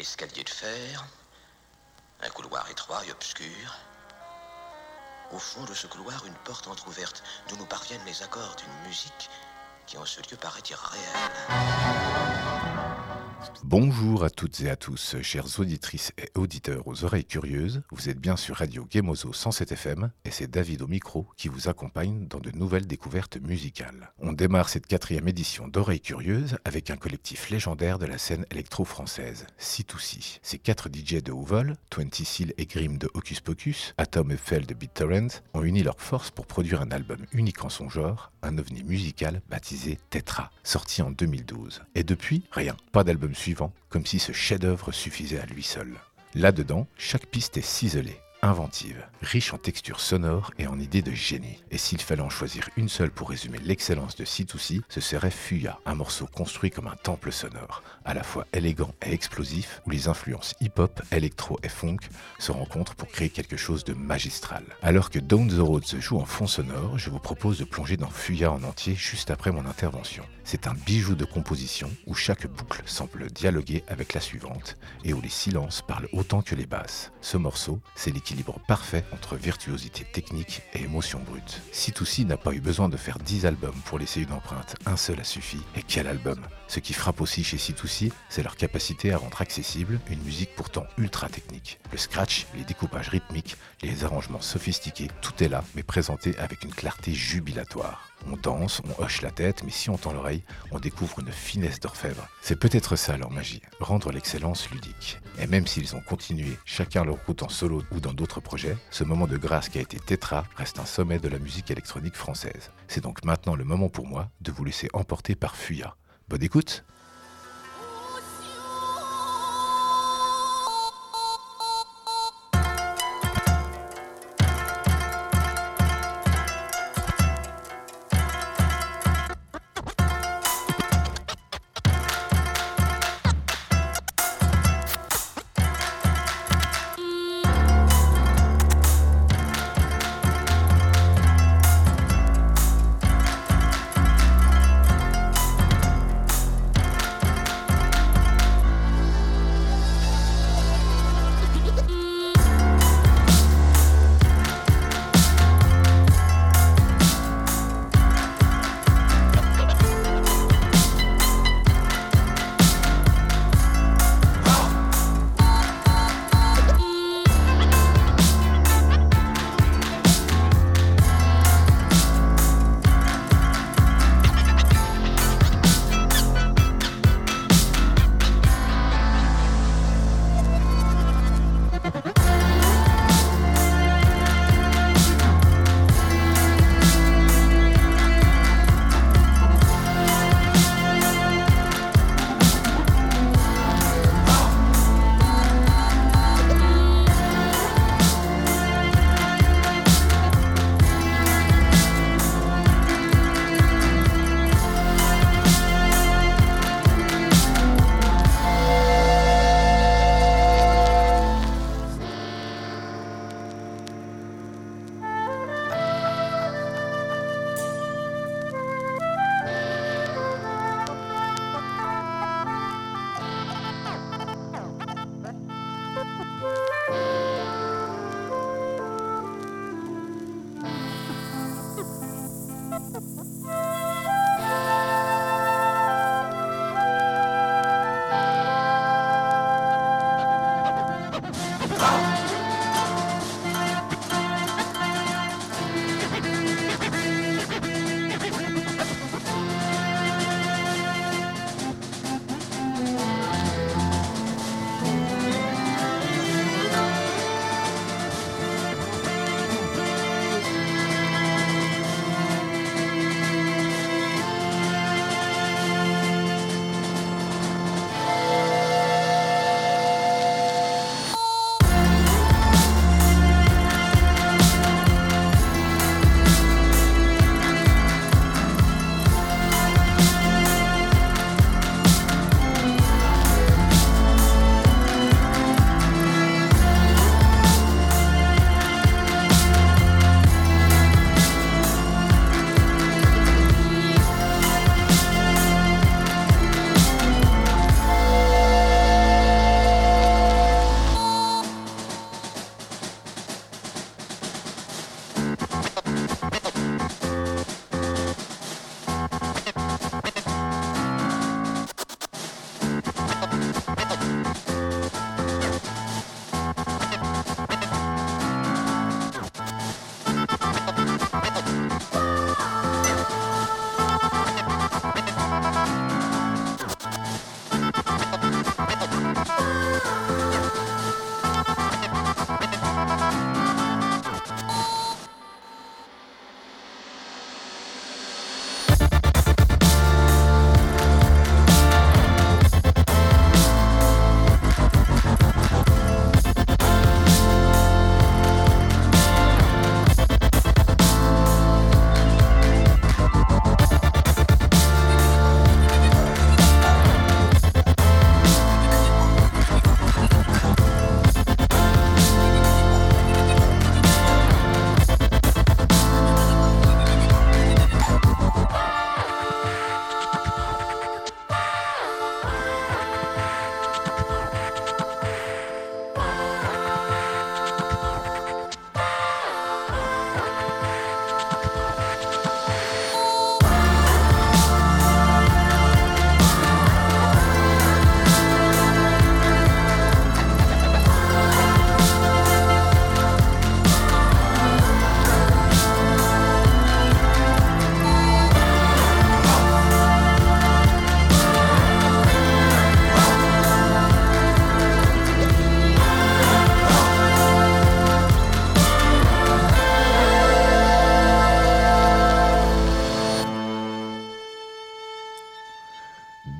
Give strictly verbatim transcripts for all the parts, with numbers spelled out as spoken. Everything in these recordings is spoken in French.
escalier de fer, un couloir étroit et obscur. Au fond de ce couloir, une porte entr'ouverte d'où nous parviennent les accords d'une musique qui en ce lieu paraît irréelle. Bonjour à toutes et à tous, chères auditrices et auditeurs aux oreilles curieuses. Vous êtes bien sur Radio Gemozo cent sept F M et c'est David au micro qui vous accompagne dans de nouvelles découvertes musicales. On démarre cette quatrième édition d'Oreilles Curieuses avec un collectif légendaire de la scène électro-française, C deux C. Ces quatre D J de haut vol, Twenty Seal et Grimm de Hocus Pocus, Atom et Fell de BitTorrent, ont uni leurs forces pour produire un album unique en son genre, un ovni musical baptisé Tetra, sorti en deux mille douze. Et depuis, rien, pas d'album suivant, comme si ce chef-d'œuvre suffisait à lui seul. Là-dedans, chaque piste est ciselée, inventive, riche en textures sonores et en idées de génie. Et s'il fallait en choisir une seule pour résumer l'excellence de C deux C, ce serait Fuya, un morceau construit comme un temple sonore, à la fois élégant et explosif, où les influences hip-hop, électro et funk se rencontrent pour créer quelque chose de magistral. Alors que Down the Road se joue en fond sonore, je vous propose de plonger dans Fuya en entier juste après mon intervention. C'est un bijou de composition où chaque boucle semble dialoguer avec la suivante et où les silences parlent autant que les basses. Ce morceau, c'est l'équilibre parfait entre virtuosité technique et émotion brute. C deux C n'a pas eu besoin de faire dix albums pour laisser une empreinte, un seul a suffi. Et quel album! Ce qui frappe aussi chez C deux C, c'est leur capacité à rendre accessible une musique pourtant ultra technique. Le scratch, les découpages rythmiques, les arrangements sophistiqués, tout est là, mais présenté avec une clarté jubilatoire. On danse, on hoche la tête, mais si on tend l'oreille, on découvre une finesse d'orfèvre. C'est peut-être ça leur magie, rendre l'excellence ludique. Et même s'ils ont continué, chacun leur route en solo ou dans d'autres projets, ce moment de grâce qui a été Tetra reste un sommet de la musique électronique française. C'est donc maintenant le moment pour moi de vous laisser emporter par Fuya. Bonne écoute!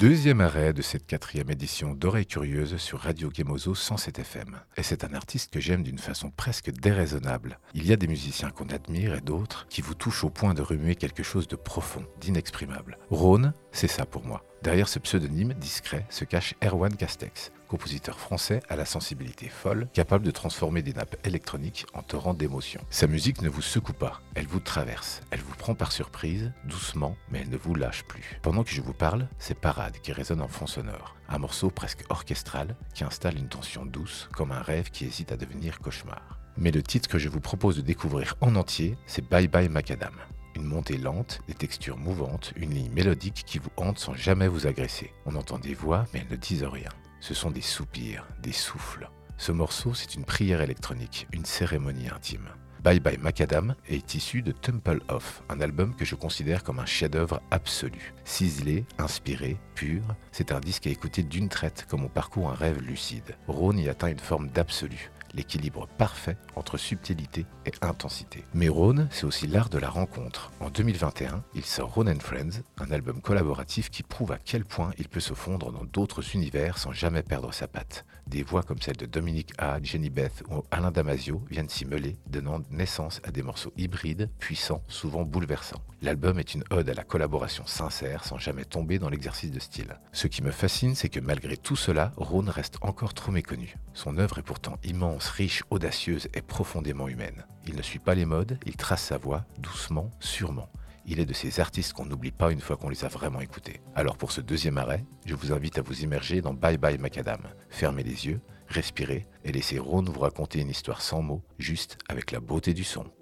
Deuxième arrêt de cette quatrième édition d'Oreilles Curieuses sur Radio Gemozo cent sept F M. Et c'est un artiste que j'aime d'une façon presque déraisonnable. Il y a des musiciens qu'on admire et d'autres qui vous touchent au point de remuer quelque chose de profond, d'inexprimable. Rhône, c'est ça pour moi. Derrière ce pseudonyme discret se cache Erwan Castex, compositeur français à la sensibilité folle, capable de transformer des nappes électroniques en torrents d'émotions. Sa musique ne vous secoue pas, elle vous traverse, elle vous prend par surprise, doucement, mais elle ne vous lâche plus. Pendant que je vous parle, c'est Parade qui résonne en fond sonore, un morceau presque orchestral qui installe une tension douce, comme un rêve qui hésite à devenir cauchemar. Mais le titre que je vous propose de découvrir en entier, c'est Bye Bye Macadam. Une montée lente, des textures mouvantes, une ligne mélodique qui vous hante sans jamais vous agresser. On entend des voix, mais elles ne disent rien. Ce sont des soupirs, des souffles. Ce morceau, c'est une prière électronique, une cérémonie intime. Bye Bye Macadam est issu de Temple Of, un album que je considère comme un chef-d'œuvre absolu. Ciselé, inspiré, pur, c'est un disque à écouter d'une traite comme on parcourt un rêve lucide. Rhône y atteint une forme d'absolu. L'équilibre parfait entre subtilité et intensité. Mais Rhône, c'est aussi l'art de la rencontre. En deux mille vingt et un, il sort Rhône and Friends, un album collaboratif qui prouve à quel point il peut se fondre dans d'autres univers sans jamais perdre sa patte. Des voix comme celle de Dominique A, Jenny Beth ou Alain Damasio viennent s'y mêler, donnant naissance à des morceaux hybrides, puissants, souvent bouleversants. L'album est une ode à la collaboration sincère sans jamais tomber dans l'exercice de style. Ce qui me fascine, c'est que malgré tout cela, Rhône reste encore trop méconnu. Son œuvre est pourtant immense, riche, audacieuse et profondément humaine. Il ne suit pas les modes, il trace sa voix, doucement, sûrement. Il est de ces artistes qu'on n'oublie pas une fois qu'on les a vraiment écoutés. Alors pour ce deuxième arrêt, je vous invite à vous immerger dans Bye Bye Macadam. Fermez les yeux, respirez et laissez Rhône vous raconter une histoire sans mots, juste avec la beauté du son.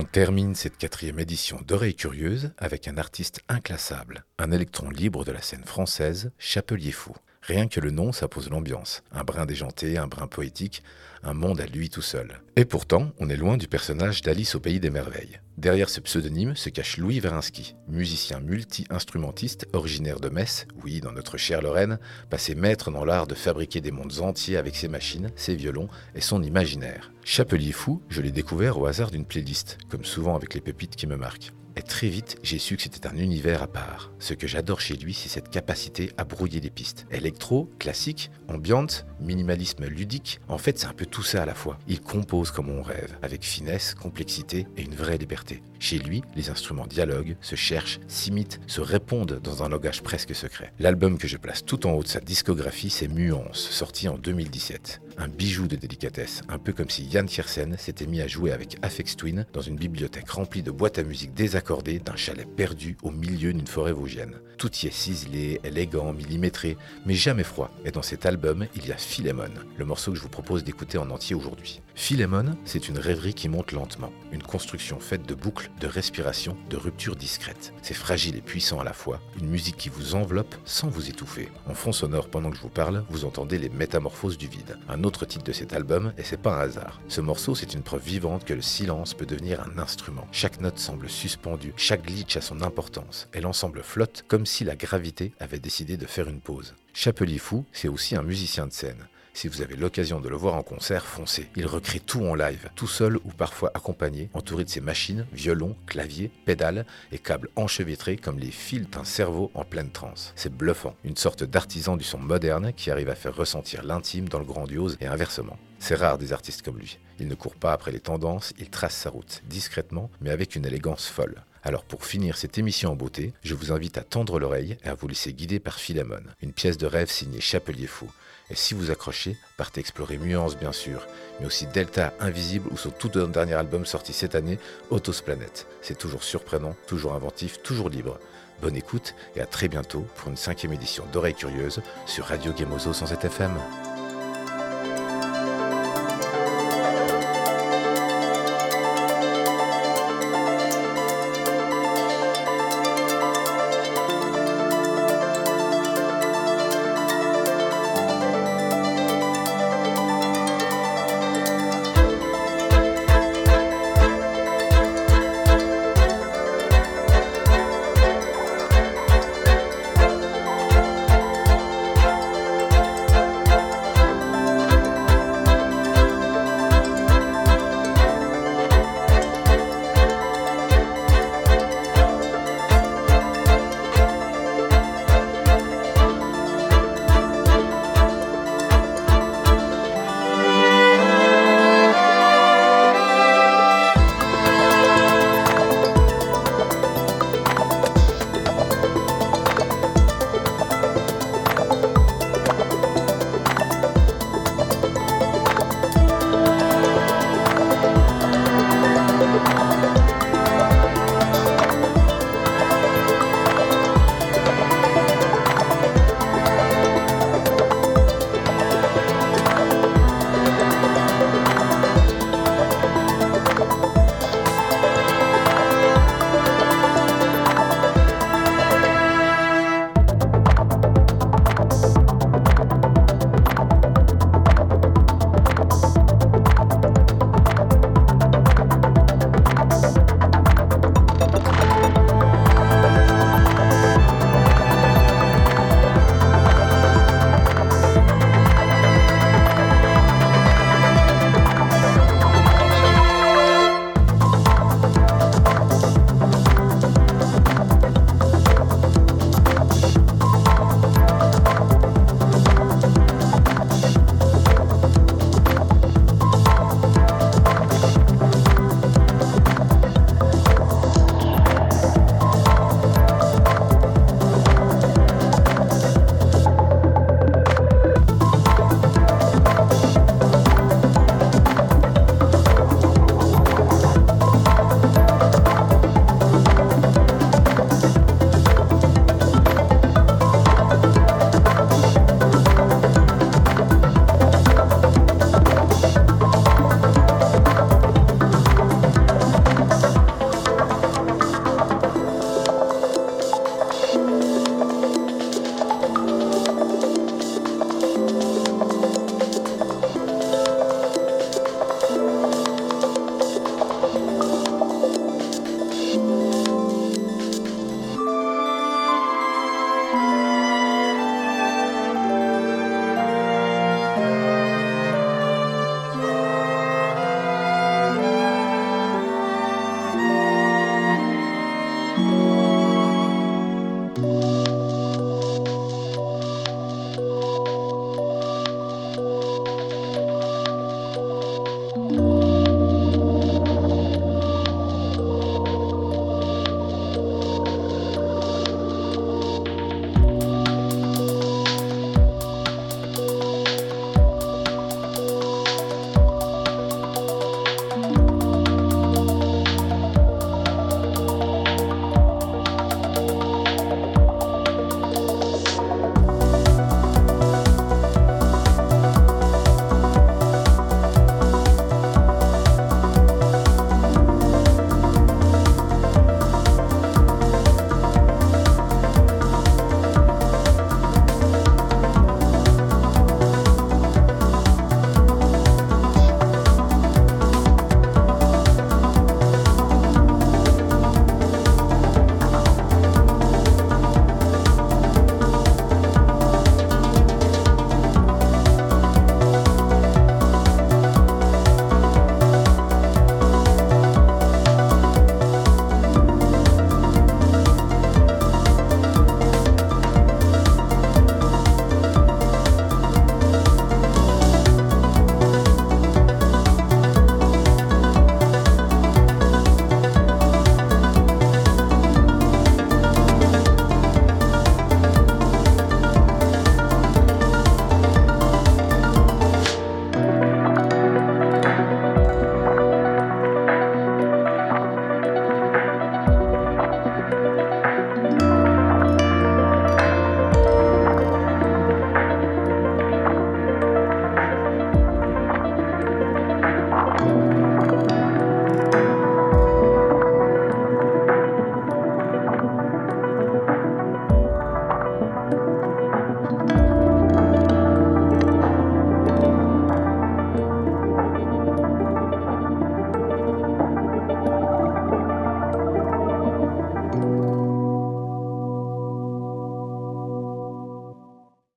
On termine cette quatrième édition d'Oreilles Curieuses avec un artiste inclassable, un électron libre de la scène française, Chapelier Fou. Rien que le nom, ça pose l'ambiance. Un brin déjanté, un brin poétique, un monde à lui tout seul. Et pourtant, on est loin du personnage d'Alice au Pays des Merveilles. Derrière ce pseudonyme se cache Louis Verinsky, musicien multi-instrumentiste originaire de Metz, oui, dans notre chère Lorraine, passé maître dans l'art de fabriquer des mondes entiers avec ses machines, ses violons et son imaginaire. Chapelier Fou, je l'ai découvert au hasard d'une playlist, comme souvent avec les pépites qui me marquent. Et très vite, j'ai su que c'était un univers à part. Ce que j'adore chez lui, c'est cette capacité à brouiller les pistes. Électro, classique, ambiante, minimalisme ludique, en fait c'est un peu tout ça à la fois. Il compose comme on rêve, avec finesse, complexité et une vraie liberté. Chez lui, les instruments dialoguent, se cherchent, s'imitent, se répondent dans un langage presque secret. L'album que je place tout en haut de sa discographie, c'est Muance, sorti en deux mille dix-sept. Un bijou de délicatesse, un peu comme si Yann Tiersen s'était mis à jouer avec Aphex Twin dans une bibliothèque remplie de boîtes à musique désaccordées d'un chalet perdu au milieu d'une forêt vosgienne. Tout y est ciselé, élégant, millimétré, mais jamais froid. Et dans cet album, il y a Philémon, le morceau que je vous propose d'écouter en entier aujourd'hui. Philémon, c'est une rêverie qui monte lentement, une construction faite de boucles, de respiration, de ruptures discrètes. C'est fragile et puissant à la fois, une musique qui vous enveloppe sans vous étouffer. En fond sonore, pendant que je vous parle, vous entendez les métamorphoses du vide. Un autre titre de cet album, et c'est pas un hasard. Ce morceau, c'est une preuve vivante que le silence peut devenir un instrument. Chaque note semble suspendue, chaque glitch a son importance, et l'ensemble flotte comme si la gravité avait décidé de faire une pause. Chapelier Fou, c'est aussi un musicien de scène. Si vous avez l'occasion de le voir en concert, foncez. Il recrée tout en live, tout seul ou parfois accompagné, entouré de ses machines, violons, claviers, pédales et câbles enchevêtrés comme les fils d'un cerveau en pleine transe. C'est bluffant, une sorte d'artisan du son moderne qui arrive à faire ressentir l'intime dans le grandiose et inversement. C'est rare des artistes comme lui. Il ne court pas après les tendances, il trace sa route, discrètement, mais avec une élégance folle. Alors pour finir cette émission en beauté, je vous invite à tendre l'oreille et à vous laisser guider par Philémon, une pièce de rêve signée Chapelier Fou. Et si vous accrochez, partez explorer Muance bien sûr, mais aussi Delta Invisible ou son tout dernier album sorti cette année, Autos Planet. C'est toujours surprenant, toujours inventif, toujours libre. Bonne écoute et à très bientôt pour une cinquième édition d'Oreilles Curieuses sur Radio Gemozo cent sept F M.